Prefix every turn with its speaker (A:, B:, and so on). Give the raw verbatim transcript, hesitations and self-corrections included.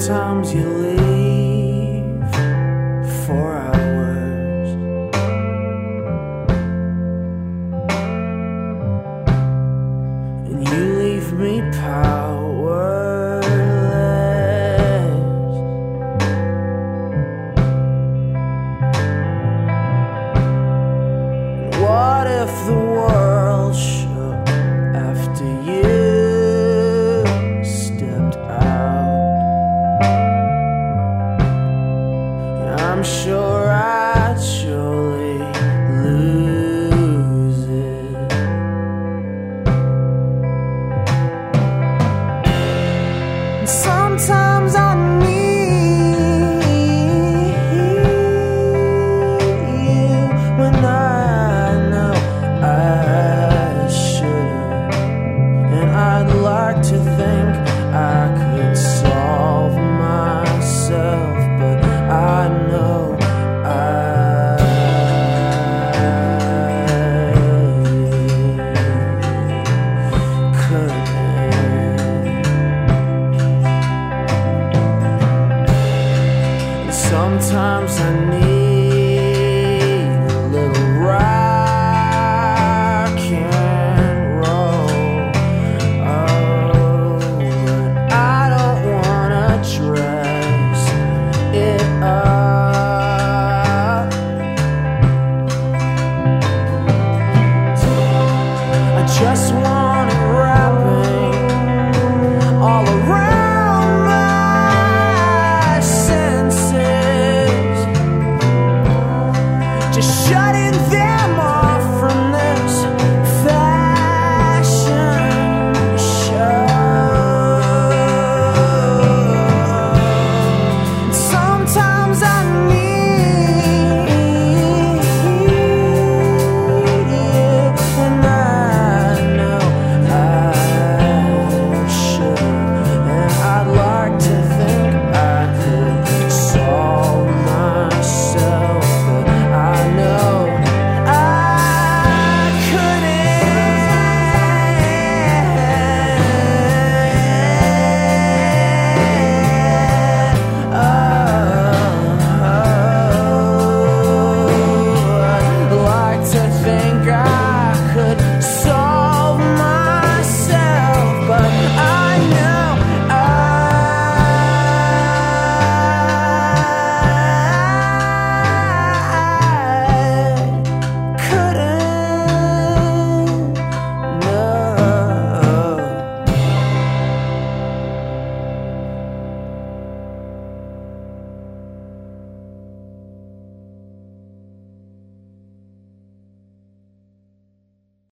A: Sometimes you leave for hours, and you leave me powerless. What if the world shook after you stepped out? I'm sure I'd surely lose it. And sometimes I need you when I know I shouldn't. And I'd like to think I could solve myself, but I know I couldn't. And sometimes I need a little rock and roll. Oh, but I don't wanna dress it up. I just want it wrapping all around my senses, just shutting them off from this